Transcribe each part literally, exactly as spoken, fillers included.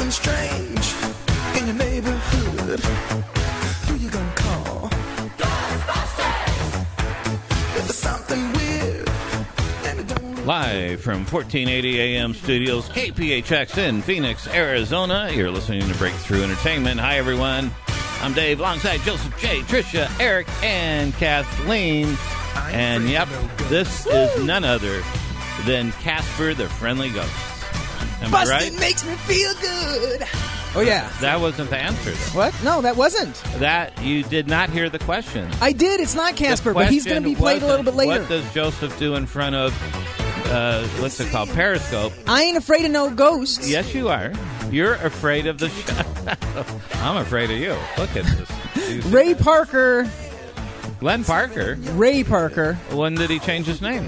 something strange in your neighborhood, who you gonna call? Ghostbusters! If there's something weird and it don't... Live from fourteen eighty A M Studios, K P H X in Phoenix, Arizona. You're listening to Breakthrough Entertainment. Hi, everyone. I'm Dave, alongside Joseph J., Tricia, Eric, and Kathleen. And, yep, this is none other than Casper the Friendly Ghost. Am I right? Busted makes me feel good. Oh, yeah. That wasn't the answer, though. What? No, that wasn't. That, you did not hear the question. I did. It's not Casper, but he's going to be played a little bit later. What does Joseph do in front of, uh, what's it called, Periscope? I ain't afraid of no ghosts. Yes, you are. You're afraid of the shadow. I'm afraid of you. Look at this. Ray Parker. Glenn Parker? Ray Parker. When did he change his name?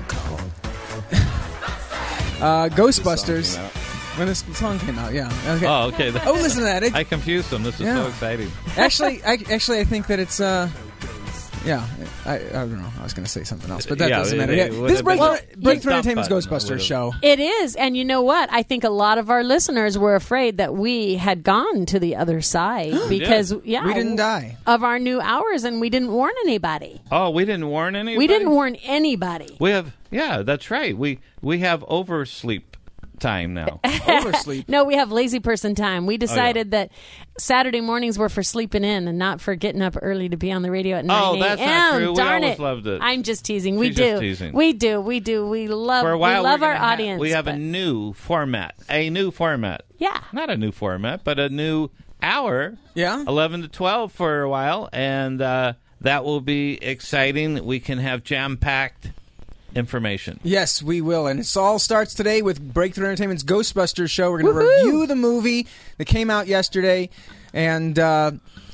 Uh, Ghostbusters. When this song came out, yeah. Okay. Oh, okay. Oh, listen to that. It, I confused them. This is yeah. so exciting. Actually, I, actually, I think that it's... Uh, Yeah, I, I don't know. I was going to say something else, but that Yeah, doesn't it- matter. it Yeah. would This have Breakthrough, been- Breakthrough Well, Entertainment's stop button, Ghostbusters would've- show. It is, and you know what? I think a lot of our listeners were afraid that we had gone to the other side because, yeah, We didn't die. of our new hours, and we didn't warn anybody. Oh, we didn't warn anybody? We didn't warn anybody. We have, yeah, that's right. We we have oversleep time now. Oversleep. No, we have lazy person time. We decided Oh, yeah. that Saturday mornings were for sleeping in and not for getting up early to be on the radio at nine a.m. Oh, that's not true. We Darn always it. loved it. I'm just teasing. We She's do. just teasing. We do. We do. We love, For a while, we love we're our gonna ha- audience. we have a but- new format. A new format. Yeah. Not a new format, but a new hour. Yeah. eleven to twelve for a while, and uh, that will be exciting. We can have jam-packed information. Yes, we will. And it all starts today with Breakthrough Entertainment's Ghostbusters show. We're going to Woohoo! review the movie that came out yesterday, and uh,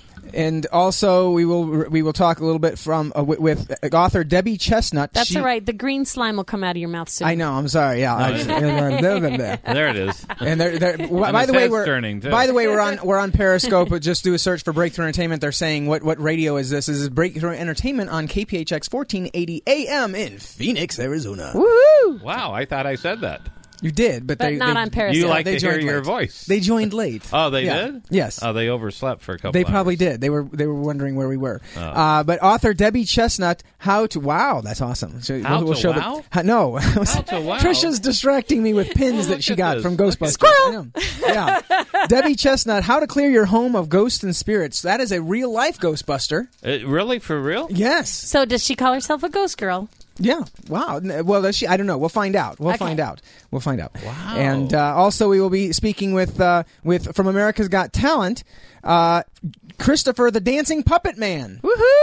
and also we will we will talk a little bit from uh, with, with author Debbie Chestnut. That's She- all right. The green slime will come out of your mouth soon. I know. I'm sorry. Yeah. I just- There it is. And they're, they're, by his the way, head's we're turning, too. by the way we're on we're on Periscope. But just do a search for Breakthrough Entertainment. They're saying what what radio is this? This is Breakthrough Entertainment on K P H X fourteen eighty A M in Phoenix, Arizona. Woohoo! Wow, I thght I said that. You did, but, But they not they, on Periscope. You like they to hear joined your late. voice. They joined late. Oh, they Yeah. did? Yes. Oh, they overslept for a couple They probably hours. did. They were they were wondering where we were. Oh. Uh, but author Debbie Chestnut, how to wow, that's awesome. So How we'll, we'll to show wow? The, how, no, How to wow? Trisha's distracting me with pins Look that she at got this. from Look at Ghostbusters. Squirrel! I know. Yeah, Debbie Chestnut, how to clear your home of ghosts and spirits. That is a real life Ghostbuster. Uh, really? For real? Yes. So does she call herself a ghost girl? Yeah. Wow. N- Well, does she, I don't know. We'll find out. We'll Okay. find out. We'll find out. Wow. And uh, also, we will be speaking with uh, with from America's Got Talent, uh, Christopher the Dancing Puppet Man.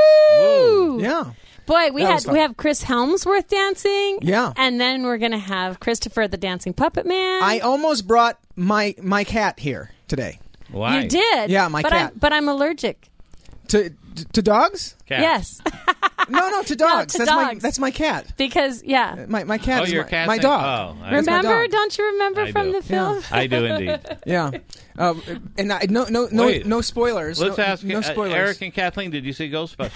Woohoo! Yeah. Boy, we That had was fun. we have Chris Helmsworth dancing. Yeah. And then we're gonna have Christopher the Dancing Puppet Man. I almost brought my my cat here today. Why? You did. Yeah, my but cat. I'm, but I'm allergic. To to dogs? Cat. Yes. No, no, to dogs. to that's my dogs. that's my cat. Because yeah. My my cat Oh, is your my, cat's my name- dog. Oh, I- That's my Remember? dog. Don't you remember I from do. the film? I do indeed. Yeah. Uh, and I, no no no Wait. no spoilers. Let's no, ask no uh, spoilers. Eric and Kathleen, did you see Ghostbusters?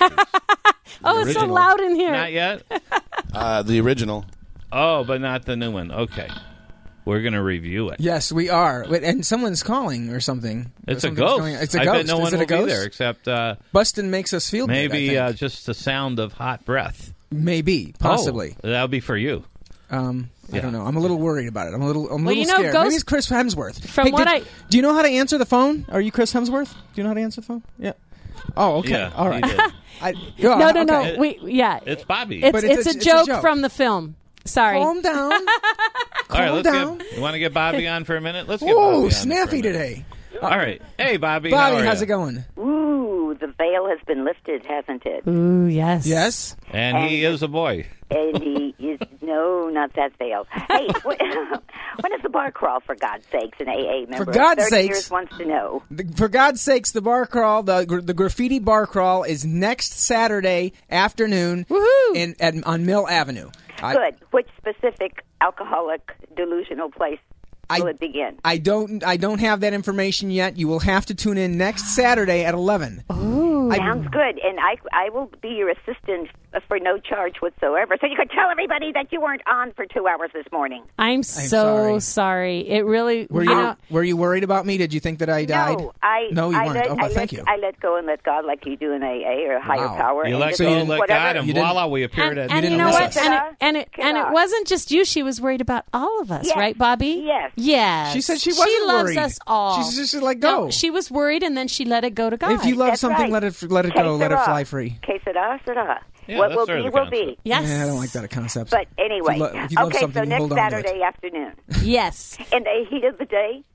Oh, it's so original. loud in here. Not yet? Uh, the original. Oh, but not the new one. Okay. We're going to review it. Yes, we are. Wait, and someone's calling or something. It's a Something's ghost. going- It's a I ghost. bet no Is one it will a ghost? be there except uh, Bustin' makes us feel maybe good, I uh, think. just the sound of hot breath. Maybe, possibly. Oh, that would be for you. Um, I Yeah. don't know. I'm a little worried about it. I'm a little. I'm a Well, little you know, scared. Ghost- Maybe it's Chris Hemsworth. From Hey, what did- I- do you know how to answer the phone? Are you Chris Hemsworth? Do you know how to answer the phone? Yeah. Oh, okay. Yeah, All he right. did. I, yeah, No, no, okay. no. We yeah. It's Bobby. It's But it's, it's a- a, it's a joke joke. from the film. Sorry. Calm down. All right, let's down. get. You want to get Bobby on for a minute? Let's get Bobby Whoa, on for a snappy minute. today. All right. Hey, Bobby. Bobby, how are how's ya? it going? Ooh, the veil has been lifted, hasn't it? Ooh, yes. Yes. And he is a boy. And he is, no, not that veil. Hey, when, when is the bar crawl, for God's sakes, an A A member? For God's of thirty sakes. years wants to know. The, for God's sakes, the bar crawl, the gr- the graffiti bar crawl is next Saturday afternoon Woohoo! in at, on Mill Avenue. I- Good. Which specific alcoholic delusional place I- will it begin? I don't I don't have that information yet. You will have to tune in next Saturday at eleven. Ooh. I- Sounds good. And I, I will be your assistant for no charge whatsoever. So you could tell everybody that you weren't on for two hours this morning. I'm so sorry. sorry. It really. Were you you know, were you worried about me? Did you think that I died? No, I. No, you I weren't. Let, Oh, I thank let, you. I let go and let God, like you do in A A or higher Wow. power. You and let just go, do let whatever. God, and You didn't- voila, we appeared and, at. and you didn't know miss what? us. And it, and it Get and it off. wasn't just you. She was worried about all of us, Yes. right, Bobby? Yes. Yes. She said she wasn't She loves worried. us all. She just said, let go. No, she was worried, and then she let it go to God. If you love That's something, right. let it let it Que go. Let it sera. fly free. Que sera, sera. Yeah, what that's will sort of be, the will concept. be. Yes. Yeah, I don't like that concept. But anyway, if you, lo- if you love okay, something, so you next hold on to Saturday it. afternoon, Yes. in the heat of the day,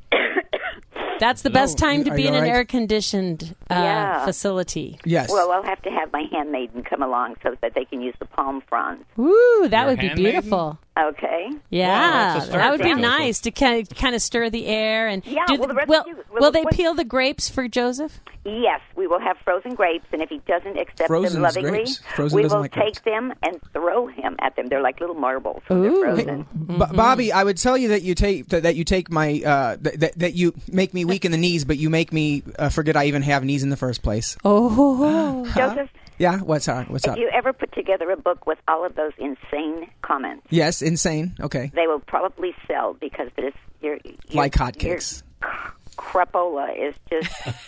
That's the best time to Are be you in all an right? air-conditioned uh, Yeah. facility. Yes. well, I'll have to have my handmaiden come along so that they can use the palm fronds. Ooh, that Your would be handmaiden? beautiful. Okay. Yeah, that's a start that would for be Joseph. nice to kind of, kind of stir the air and Yeah, do well, the rest will, of you- will well, they what- peel the grapes for Joseph? Yes, we will have frozen grapes, and if he doesn't accept Frozen's them lovingly, grapes. Frozen we doesn't will like take grapes. them and throw him at them. They're like little marbles. when Ooh. They're frozen. B- Bobby, I would tell you that you take that, that you take my uh, th- that that you make me weak in the knees, but you make me uh, forget I even have knees in the first place. Oh, Joseph, Yeah, what's up? What's if up? you ever put together a book with all of those insane comments, Yes, insane. Okay, they will probably sell because this your, your like hotcakes. Your crapola is just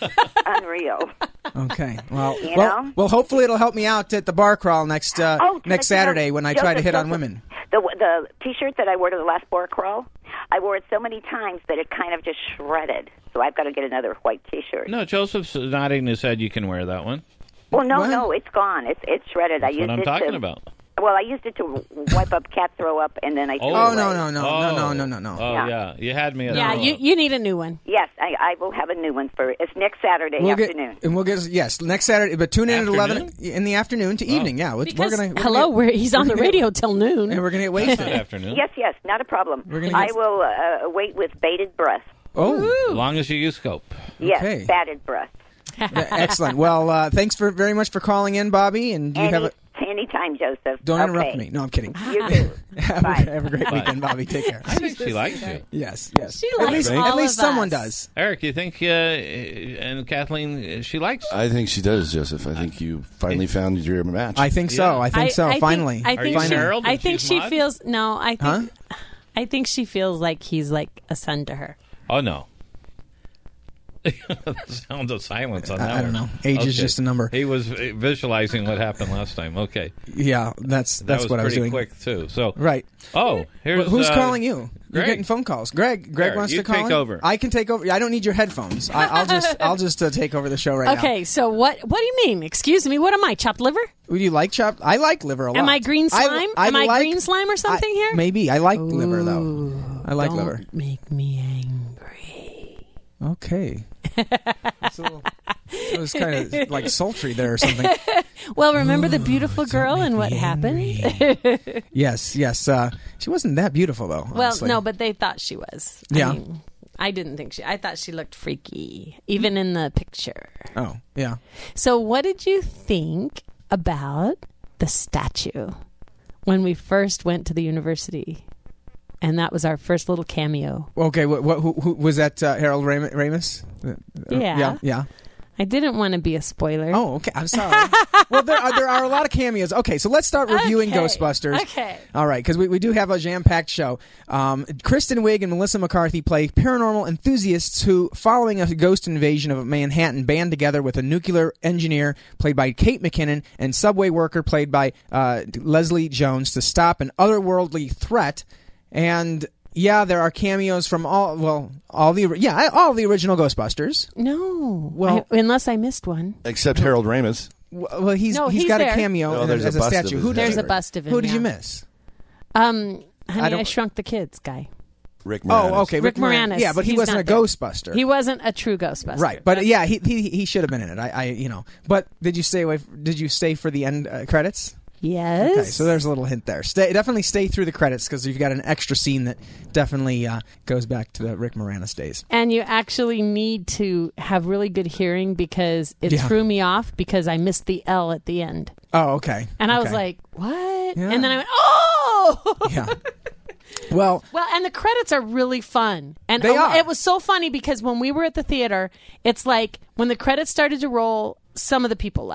unreal. Okay, well, You well, know? well. Hopefully, it'll help me out at the bar crawl next uh, Oh, next you know, Saturday when I try to Joseph, hit on Joseph, women. The the T-shirt that I wore to the last bar crawl, I wore it so many times that it kind of just shredded. So I've got to get another white T-shirt. No, Joseph's nodding his head. You can wear that one. Well, no, What? no, it's gone. It's it's shredded. I That's used what I'm it talking to, about. Well, I used it to wipe up cat throw up, and then I threw Oh it no away. no no no Oh. no no no no. Oh Yeah. yeah, you had me. At yeah. a- You you need a new one. Yes, I, I will have a new one for it's next Saturday We'll get, afternoon. and we'll get yes next Saturday, but tune in Afternoon? at eleven in the afternoon to evening. Yeah, we're, Because we're gonna we're hello, gonna, we're, he's on the gonna get- radio till noon. and we're gonna get Good wasted. afternoon. Yes, yes, not a problem. We're gonna I get- will uh, wait with bated breath. Oh, As long as you use scope. Yes, Okay. bated breath. excellent. Well, uh, thanks for very much for calling in, Bobby. And you Any, have a anytime, Joseph. don't okay. interrupt me. No, I'm kidding. You too. have, Bye. a, have a great weekend, Bobby. Take care. I think she likes you. Yes, yes. She at likes least, all at least of someone us. does. Eric, you think uh, and Kathleen, uh, she likes you? I think she does, Joseph. I think you finally found your match. I think so. Yeah. I think so. I Finally, Think, I Are think you she, Cheryl? I Did think she's she mod? feels no. I think Huh? I think she feels like he's like a son to her. Oh no. The sound of silence on that I, I don't one. know. Age is Okay. just a number. He was uh, visualizing what happened last time. Okay, Yeah, that's that that's was what I was pretty doing. quick too. So Right. Oh, here's Well, who's uh, calling you? You're Greg. getting phone calls. Greg. Greg There, wants you to call take in? over. I can take over. I don't need your headphones. I, I'll just I'll just uh, take over the show right now. Okay, so what? What do you mean? Excuse me. What am I? Chopped liver? Would you like chopped? I like liver a lot. Am I green slime? I, Am I like- green slime or something I- here? Maybe. I like liver though. I like Don't liver. make me angry. Okay. It's a little, it was kind of like sultry there or something. Well, remember the beautiful girl and what happened? Yes, yes. Uh, she wasn't that beautiful though. Well, honestly. no, but they thought she was. Yeah. I mean, I didn't think she. I thought she looked freaky, even in the picture. Oh, yeah. So, what did you think about the statue when we first went to the university? And that was our first little cameo. Okay. What? what who, who was that? Uh, Harold Ram- Ramis? Uh, Yeah. Yeah. Yeah. I didn't want to be a spoiler. Oh, okay. I'm sorry. Well, there are, there are a lot of cameos. Okay, so let's start reviewing Okay. Ghostbusters. Okay. All right, because we, we do have a jam-packed show. Um, Kristen Wiig and Melissa McCarthy play paranormal enthusiasts who, following a ghost invasion of Manhattan, band together with a nuclear engineer played by Kate McKinnon and subway worker played by uh, Leslie Jones to stop an otherworldly threat. And yeah, there are cameos from all well, all the yeah, all the original Ghostbusters. No. Well- I, unless I missed one. Except Harold Ramis. Well, he's No, he's he's got there. a cameo Oh, in- there's as a a bust of statue. his Who did There's you, a bust of him. Who did yeah. you miss? Um, honey, I, don't- Shrunk the Kids guy. Rick Moranis. Oh, okay, Rick Moran- Moranis. Yeah, but he He's wasn't not a there. Ghostbuster. He wasn't a true Ghostbuster. Right, but yeah, he, he he should have been in it. I, I you know, but did you stay away? f- Did you stay for the end uh, credits? Yes. Okay, so there's a little hint there. Stay definitely stay through the credits because you've got an extra scene that definitely uh, goes back to the Rick Moranis days. And you actually need to have really good hearing because it Yeah. threw me off because I missed the L at the end. Oh, okay. And I was Okay. like, what? Yeah. And then I went, oh! yeah. Well, Well, and the credits are really fun. And They a- are. it was so funny because when we were at the theater, it's like when the credits started to roll, some of the people left.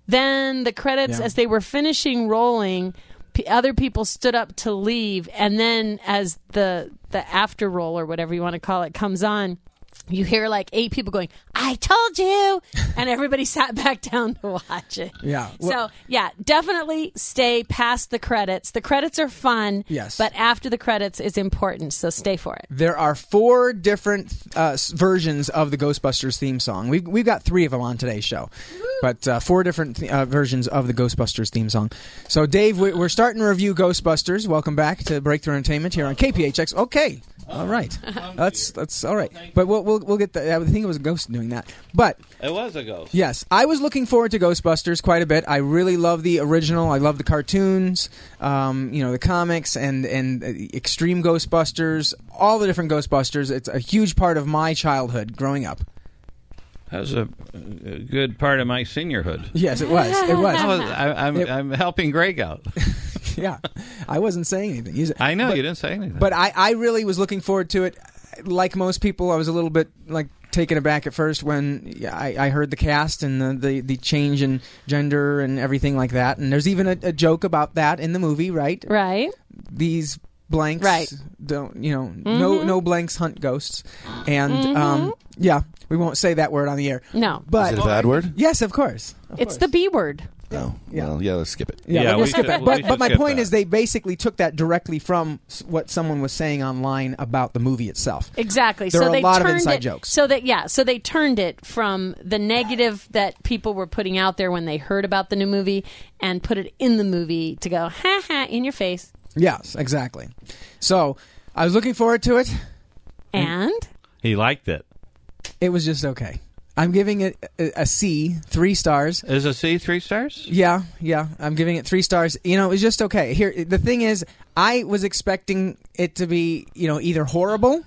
then the credits, Yeah. as they were finishing rolling, p- other people stood up to leave, and then as the the after roll or whatever you want to call it comes on, you hear like eight people going, "I told you," and everybody sat back down to watch it. Yeah. So yeah, definitely stay past the credits. The credits are fun. Yes. But after the credits is important, so stay for it. There are four different uh, s- versions of the Ghostbusters theme song. We've, we've got three of them on today's show, but uh, four different th- uh, versions of the Ghostbusters theme song. So, Dave, we- we're starting to review Ghostbusters. Welcome back to Breakthrough Entertainment here on K P H X. Okay. All right. That's that's all right. But we'll we'll, we'll get the, I think it was a ghost doing that. But It was a ghost. yes, I was looking forward to Ghostbusters quite a bit. I really love the original. I love the cartoons, um, you know, the comics and and uh, Extreme Ghostbusters, all the different Ghostbusters. It's a huge part of my childhood growing up. That was a, a good part of my seniorhood. Yes, it was. It was. I was I, I'm, It- I'm helping Greg out. Yeah, I wasn't saying anything. He's- I know but, you didn't say anything. but I, I really was looking forward to it. Like most people, I was a little bit like taken aback at first when I, I heard the cast and the, the, the change in gender and everything like that. And there's even a, a joke about that in the movie, right? Right. These blanks Right. don't, you know, no no blanks hunt ghosts. And um, yeah, we won't say that word on the air. No. But Is it a bad word? yes, of course. Of It's course. the B word. No. Yeah. Well, yeah, let's skip it. Yeah, Yeah, we'll we skip should- it. we But, should but my skip point that. is, they basically took that directly from s- what someone was saying online about the movie itself. Exactly. There so are a they lot of turned inside it, jokes. So that yeah, so they turned it from the negative that people were putting out there when they heard about the new movie and put it in the movie to go ha ha in your face. Yes, exactly. So I was looking forward to it. And he liked it. It was just okay. I'm giving it a, a C, three stars. Is a C three stars? Yeah, yeah. I'm giving it three stars. You know, it was just okay. Here, the thing is, I was expecting it to be, you know, either horrible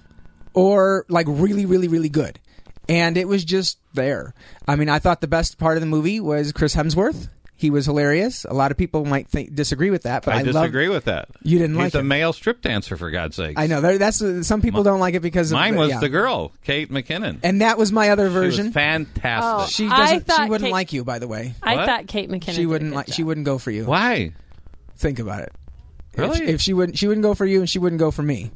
or like really, really, really good, and it was just there. I mean, I thought the best part of the movie was Chris Hemsworth. He was hilarious. A lot of people might think, disagree with that, but I, I disagree love, with that. You didn't He's like a it. male strip dancer, for God's sake. I know there- that's some people don't like it because Mine of, was yeah. the girl, Kate McKinnon. and that was my other She was version. fantastic. Oh. She I doesn't. She thought wouldn't Kate- like you, by the way. I What? thought Kate McKinnon. She did a wouldn't good like. job. She wouldn't go for you. Why? Think about it. Really? If, if she wouldn't, she wouldn't go for you, and she wouldn't go for me.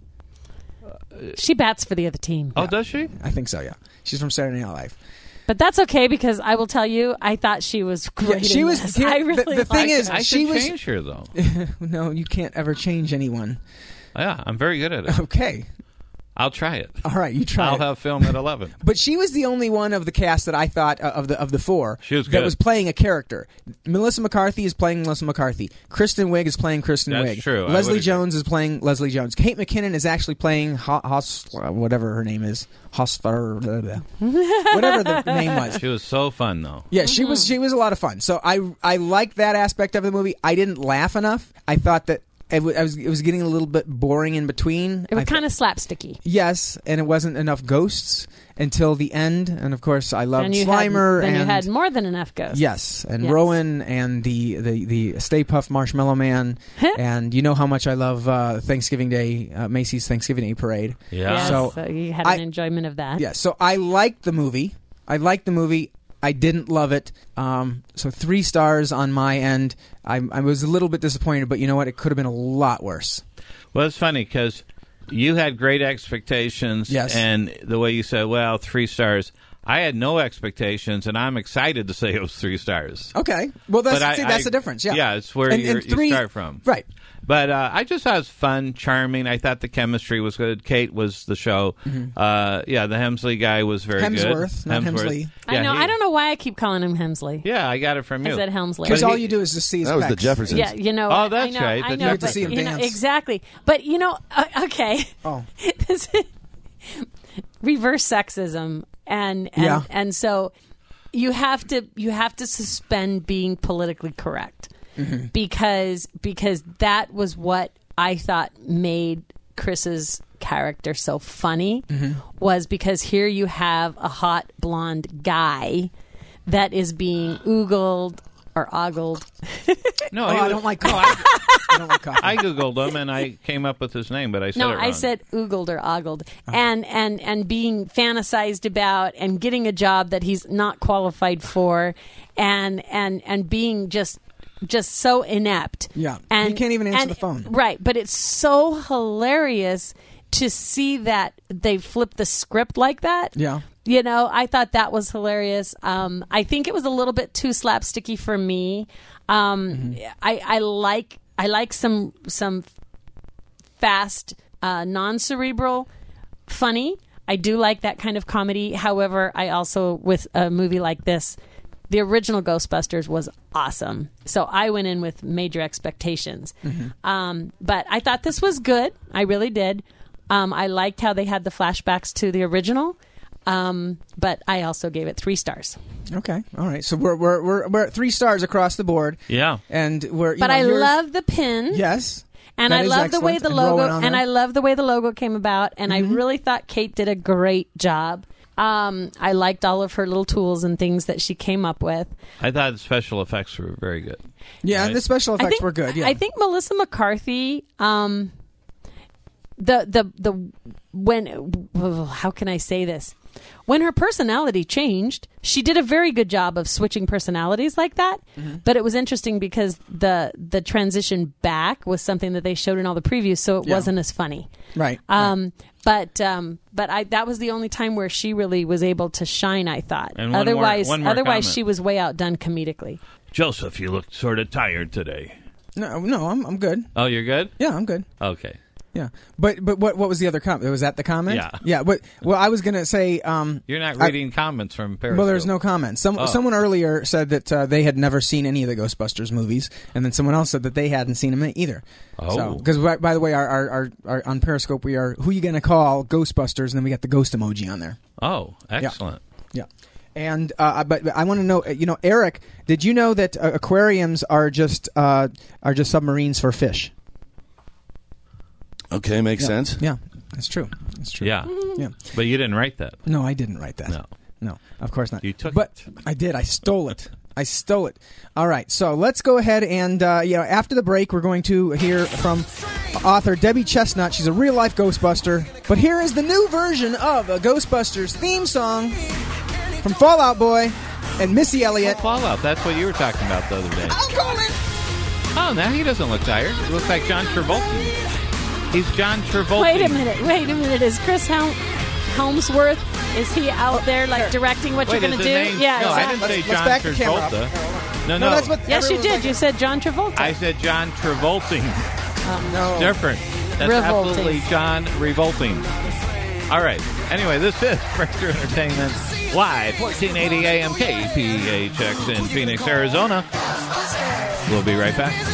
She bats for the other team. Oh, does she? I think so. Yeah, she's from Saturday Night Live. But that's okay because I will tell you, I thought she was great. Yeah, she in was- this. here, I the- really the thing liked is, her. I she should was- change her, though. No, you can't ever change anyone. Yeah, I'm very good at it. Okay, I'll try it. all right, you try. I'll it. have film at eleven. But she was the only one of the cast that I thought uh, of the of the four She was that good. was playing a character. Melissa McCarthy is playing Melissa McCarthy. Kristen Wiig is playing Kristen That's Wiig. true. I would Leslie agree. Jones is playing Leslie Jones. Kate McKinnon is actually playing Ho- Hos, uh, whatever her name is, Hosfer, blah, blah. whatever the name was. She was so fun, though. Yeah, she Mm-hmm. was she was a lot of fun. So I I liked that aspect of the movie. I didn't laugh enough. I thought that it, w- I was it was getting a little bit boring in between. It was I kind of slapsticky. Yes, and it wasn't enough ghosts until the end. And of course, I loved And you Slimer had, then and you had more than enough ghosts. yes, and Yes. Rowan and the the the Stay Puft Marshmallow Man. And you know how much I love uh, Thanksgiving Day, uh, Macy's Thanksgiving Day Parade. Yeah. Yes, So, so, you had I- an enjoyment of that. Yeah, so I liked the movie. I liked the movie. I didn't love it. Um, so three stars on my end. I, I was a little bit disappointed, but you know what? It could have been a lot worse. Well, it's funny because you had great expectations. Yes. And the way you said, well, three stars. I had no expectations, and I'm excited to say it was three stars. Okay. Well, that's, But I- see, that's I- the difference. Yeah. yeah, it's where And- you're- and you three- start from. Right. But uh, I just thought it was fun, charming. I thought the chemistry was good. Kate was the show. Uh, yeah, the Hemsley guy was very good. Hemsworth, not Hemsley. I Yeah, know. he- I don't know why I keep calling him Hemsley. Yeah, I got it from you. I said Helmsley. Because But all he- you do is just see his That was the pecs. Jeffersons. Yeah, you know. Oh, that's I know, right, I the know, You have to but, see him you know, dance. exactly. But you know, uh, okay. Oh. This is reverse sexism, and and, Yeah. and so you have to you have to suspend being politically correct Mm-hmm. because because that was what I thought made Chris's character so funny Mm-hmm. was because here you have a hot blonde guy that is being oogled or ogled. No, Oh, he I was- don't like coffee. I don't like coffee. I googled him and I came up with his name, but I said No, it wrong. I said oogled or ogled, and and and being fantasized about, and getting a job that he's not qualified for, and and and being just just so inept. Yeah. and He can't even answer and- the phone. Right, but it's so hilarious to see that they flip the script like that. Yeah. You know, I thought that was hilarious. Um, I think it was a little bit too slapsticky for me. Um, Mm-hmm. I, I like I like some some fast, uh, non-cerebral, funny. I do like that kind of comedy. However, I also, with a movie like this, the original Ghostbusters was awesome. So I went in with major expectations. Um, but I thought this was good. I really did. Um, I liked how they had the flashbacks to the original. Um, but I also gave it three stars. Okay. All right. So we're we're we're, we're at three stars across the board. Yeah. And we're. You But know, I yours- love the pin. Yes. And That I is love the way excellent. the And Rowan logo, on and there. I love the way the logo came about. And Mm-hmm. I really thought Kate did a great job. Um, I liked all of her little tools and things that she came up with. I thought the special effects were very good. Yeah, Right. the special I effects think were good. Yeah. I think Melissa McCarthy. Um, the the the when how can I say this? When her personality changed, she did a very good job of switching personalities like that. Mm-hmm. But it was interesting because the the transition back was something that they showed in all the previews, so it Yeah. wasn't as funny. Right. Um, but um, but I that was the only time where she really was able to shine. I thought. And one more- otherwise, one more otherwise comment. she was way outdone comedically. Joseph, you look sort of tired today. no, no, I'm I'm good. Oh, you're good? Yeah, I'm good. Okay. Yeah. But but what what was the other comment? Was that the comment? Yeah. Yeah. But well, I was gonna say. Um, You're not I- reading comments from Periscope. Well, there's no comment. Some Oh. someone earlier said that uh, they had never seen any of the Ghostbusters movies, and then someone else said that they hadn't seen them either. Oh. because by, by the way, our, our, our, our on Periscope we are who you gonna call Ghostbusters, and then we got the ghost emoji on there. Oh, excellent. Yeah. And uh, but, but I want to know, you know, Eric, did you know that uh, aquariums are just uh, are just submarines for fish? Okay, makes sense. Yeah, that's true. That's true. Yeah. Yeah. But you didn't write that. No, I didn't write that. No. No, of course not. You took but it. I did. I stole it. I stole it. All right, so let's go ahead and uh, you know, after the break, we're going to hear from author Debbie Chestnut. She's a real life Ghostbuster. But here is the new version of a Ghostbusters theme song from Fall Out Boy and Missy Elliott. Fallout. That's what you were talking about the other day. I'm calling. Oh, now he doesn't look tired. He looks like John Travolta. He's John Travolta. Wait a minute. Wait a minute. Is Chris Hel- Helmsworth? Is he out there like directing what Wait, you're is going to his do? name? Yeah. No, is I that- didn't say Let's- John let's back the camera up. Travolta. No, no. No, that's what Yes, you everyone's did. like- You said John Travolta. I said John Travolting. No. Different. That's Revolting. absolutely John Revolting. All right. Anyway, this is Breakthrough Entertainment live, fourteen eighty A M K P H X in Phoenix, Arizona. We'll be right back.